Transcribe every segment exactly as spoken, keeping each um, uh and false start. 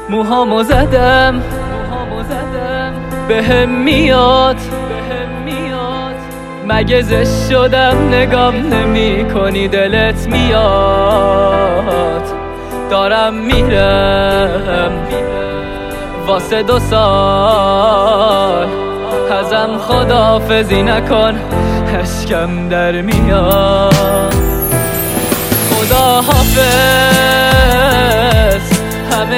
موهامو زدم بهم میاد مگه زشت شدم نگام نمی کنی دلت میاد دارم میرم واسه دو سال ازم خداحافظی نکن اشکم در میاد خدا حافظ همه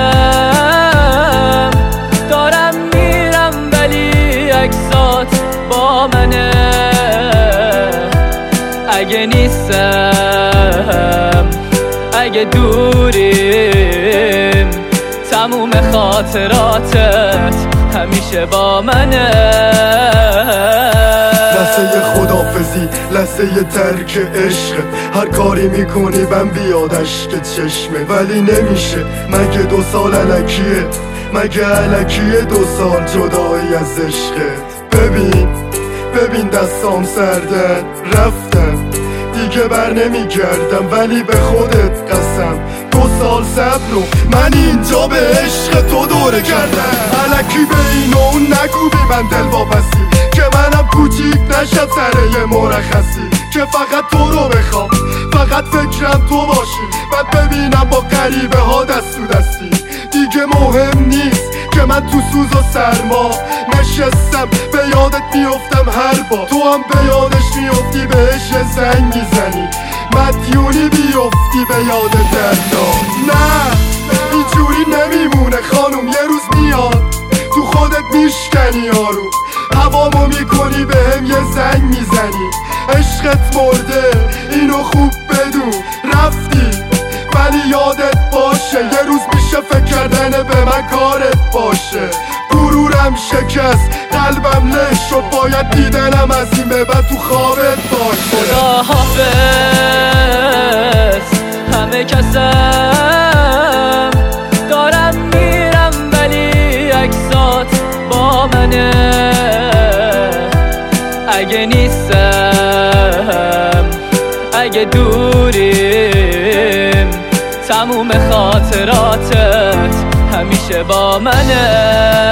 کسم دارم میرم ولی عکسات با منه اگه نیستم اگه دوریم تموم خاطراتت همیشه با منه لحظه خدافزی لحظه ترک عشق هر کاری میکنی من بیاد اشک چشمه ولی نمیشه مگه دو سال الکیه مگه الکیه دو سال جدایی از عشقت ببین ببین دستام سردن رفتم دیگه بر نمیگردم ولی به خودت قسم دو سال صبر رو من اینجا به عشق تو دوره کردم الکی به این و اون نگو بی من دل واپسی که منم کوچیک نشد سر یه مرخصی که فقط تو رو بخوام فقط فکرم تو باشی بعد ببینم با غریبه ها دست تو دستی دیگه مهم نیست که من تو سوز و سرما نشستم به یادت میفتم هر بار تو هم به یادش میفتی بهش زنگ میزنی مدیونی بیفتی به یاد دردا نه اینجوری نمیمونه خانوم یه روز میاد تو خودت میشکنی یارو هوامو میکنی بهم یه زنگ میزنی عشقت مرده اینو خوب بدون رفتی ولی یادت باشه یه روز میشه فکر کردن به من کارت باشه غرورم شکست قلبم له شد باید دیدنم از این به بعد تو خوابت باشه خدا حافظ همه کسم دارم میرم ولی عکسات با منه اگه نیستم اگه دوریم تموم خاطراتت همیشه با منه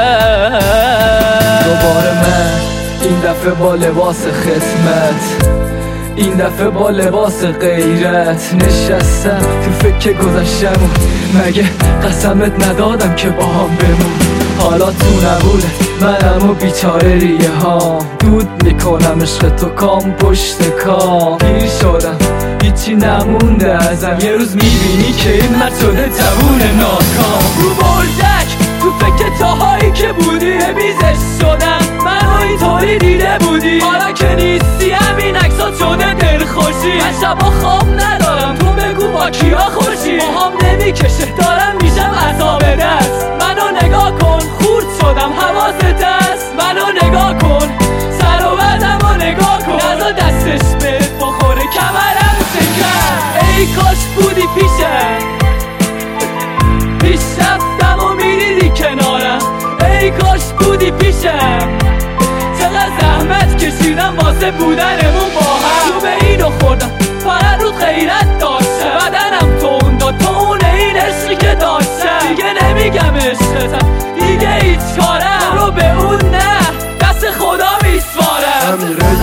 دوباره من این دفعه با لباس خدمت این دفعه با لباس غیرت نشستم تو فکر گذشتم و مگه قسمت ندادم که با هم بمون حالا تو نبوده منم و بیچاره ریه ها دود میکنم عشق تو کام پشت کام پیر شدم هیچی نمونده ازم یه روز میبینی که این مرد شده جوون ناکام رو بردک تو فکر تاهایی که بودی بیزش شدم منو اینطوری دیده بودی حالا که نیستی همین عکسات شده دلخوشی من شبا خواب ندارم تو بگو با کیا خوشی ماهام نمیکشه دارم میشم عذاب دست منو نگاه کن خورد شدم حواست هست منو نگاه کن سر و بدم و نگاه کن نزا دستش بهت بخوره کمرم شکر ای کاش بودی پیشم پیش رفتم و میریدی کنارم ای کاش بودی پیشم چقدر زحمت کشیدم واسه بودنمون با هم تو به اینو خوردم فقط رو غیرت داشتم بدنم تون داد تو اونه این عشقی که داشتم دیگه نمیگم عشقتم دیگه هیچ کارم رو به اون نه دست خدا میسپارم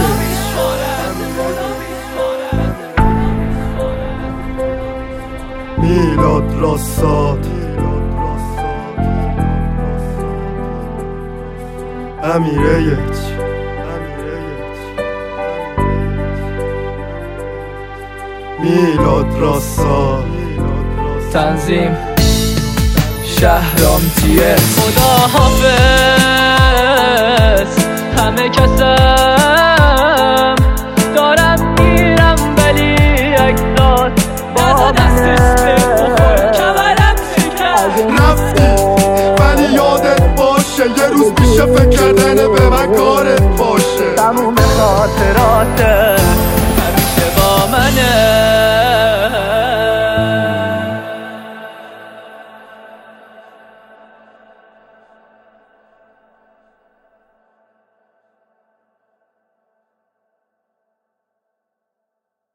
میلاد راستاد امیره میلاد راستاد تنظیم شهرام تیه خدا حافظ همه کسم دارم میرم ولی عکسات با دستش